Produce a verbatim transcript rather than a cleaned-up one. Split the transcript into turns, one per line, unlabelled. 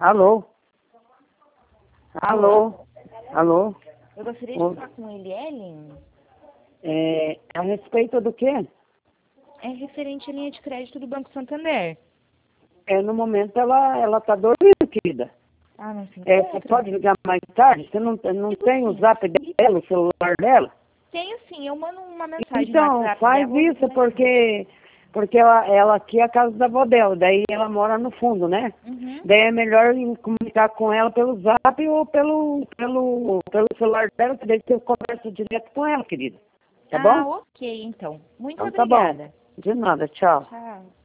Alô? Alô? Alô?
Eu gostaria de
Ô.
falar com ele, Ellen.
É, a respeito do quê?
É referente à linha de crédito do Banco Santander.
É, no momento ela ela tá dormindo, querida.
Ah, não se
É, você
encontra?
pode ligar mais tarde? Você não, não
Digo
tem o
sim.
zap dela, o celular dela?
Tenho sim, eu mando uma mensagem no
Então,
WhatsApp
faz
dela.
isso, porque, porque ela, ela aqui é a casa da avó dela, daí ela mora no fundo, né?
Uhum.
Daí é melhor em comunicar com ela pelo zap ou pelo, pelo, pelo celular dela, que daí você conversa direto com ela, querida. Tá
Ah,
bom?
ok, então. Muito
Então tá bom.
obrigada.
De nada, tchau.
Tchau.